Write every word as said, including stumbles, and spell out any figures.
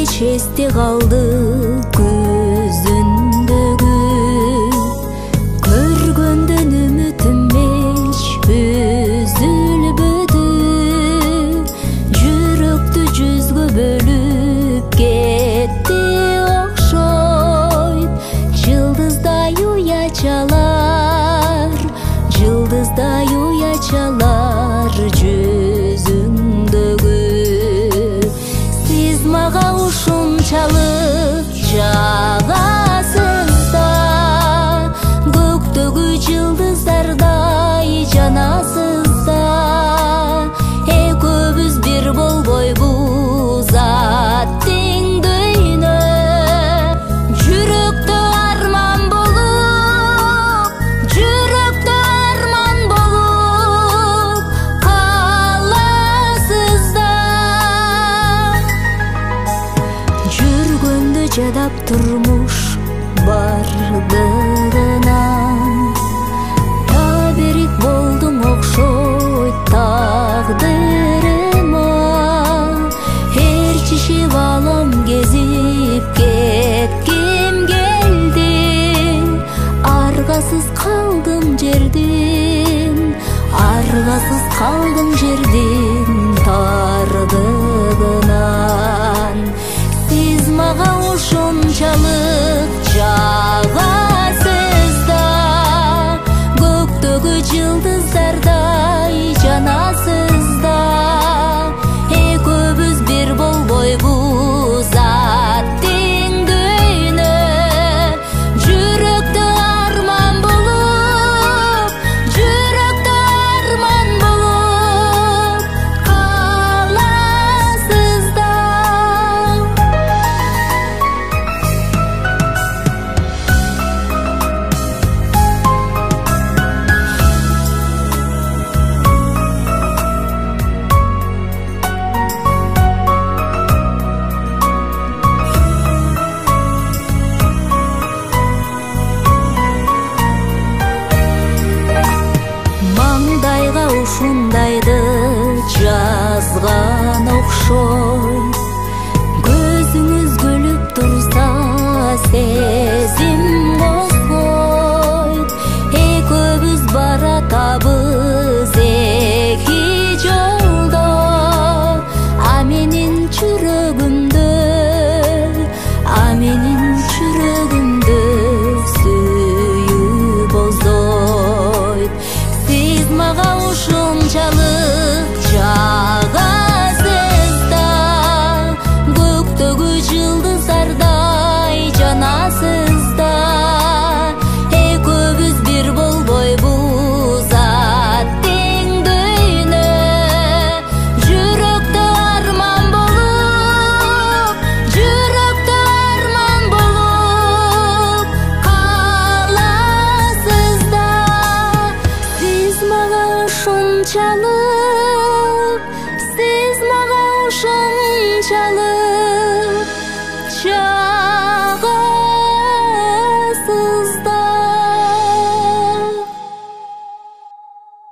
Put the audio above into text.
кеч эсте калды көзүндөгү көргөндөн үмүтүм эч үзүлбөдү жүрөктү жүзгө бөлүп кетти окшойт жылдыздай уячалар жылдыздай уячалар жүзүңдөгү сиз мага ушунчалык жагасыз да көктөгү жылдыздардай жанасыз да экөөбүз бир болбойбу зат теңдөйнө жүрөктө арман болуп жүрөктө арман болуп каласыз да жүргөндө жадап турмуш бардыгынан таберик болдуң окшойт тагдырыма ээрчишип алам кезип кетким келди аргасыз калдым жердин аргасыз калдым жердин тардыгынан сиз мага ушунчалык жагасыз да көктөгү жылдыздардай жанасыз да экөөбүз бир болбойбу зат теңдөйнө жүрөктө арман болуп жүрөктө арман болуп каласыз да маңдайга ушундайды жазган окшойт көзүңүз күлүп турса сезим козгойт экөөбүз баратабыз эки жолдо а менин жүрөгүмдө а менин жүрөгүмдө сүйүү боздойт сиз мага ушунчалык жагасыз да көктөгү жылдыздардай жанасыз да экөөбүз бир болбойбу зат теңдөйнө жүрөктө арман болуп жүрөктө арман болуп каласыз да сиз мага ушунчалык сиз мага ушунчалык